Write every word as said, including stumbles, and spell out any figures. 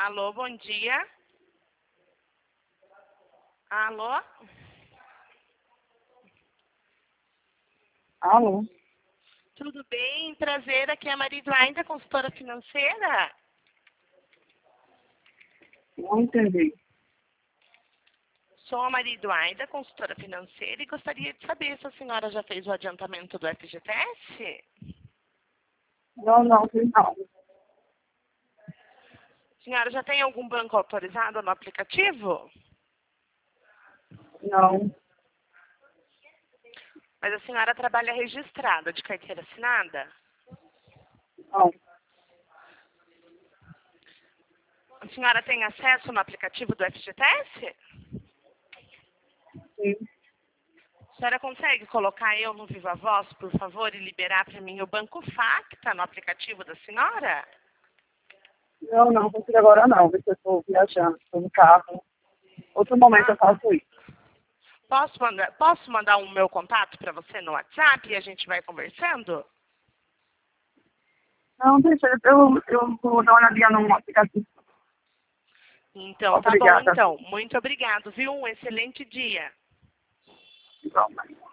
Alô, bom dia. Alô? Alô? Tudo bem? Prazer, aqui é a Maria Eduarda, consultora financeira. Não entendi. Sou a Maria Eduarda, consultora financeira, e gostaria de saber se a senhora já fez o adiantamento do F G T S? Não, não, não. A senhora já tem algum banco autorizado no aplicativo? Não, Mas a senhora trabalha registrada, de carteira assinada? não. A senhora tem acesso no aplicativo do F G T S? Sim. A senhora consegue colocar eu no Viva Voz, por favor, e liberar para mim o Banco Facta no aplicativo da senhora? Não, não consigo agora não, porque eu estou viajando, estou no carro. Outro momento Ah, eu faço isso. posso mandar, posso mandar o meu contato para você no WhatsApp e a gente vai conversando? Não, deixa, eu, eu vou dar uma olhadinha no aplicativo. Então, tá bom Obrigada. então. Muito obrigado, viu? Um excelente dia. Igualmente.